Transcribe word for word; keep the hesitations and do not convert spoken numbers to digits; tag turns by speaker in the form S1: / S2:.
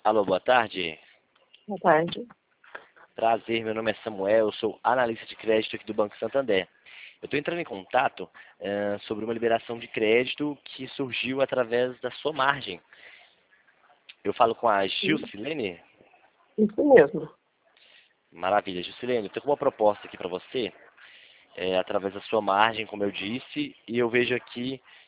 S1: Alô, boa tarde.
S2: Boa tarde.
S1: Prazer, meu nome é Samuel, eu sou analista de crédito aqui do Banco Santander. Eu estou entrando em contato eh, sobre uma liberação de crédito que surgiu através da sua margem. Eu falo com a Gilcilene?
S2: Isso mesmo.
S1: Maravilha, Gilcilene, eu estou com uma proposta aqui para você, eh, através da sua margem, como eu disse, e eu vejo aqui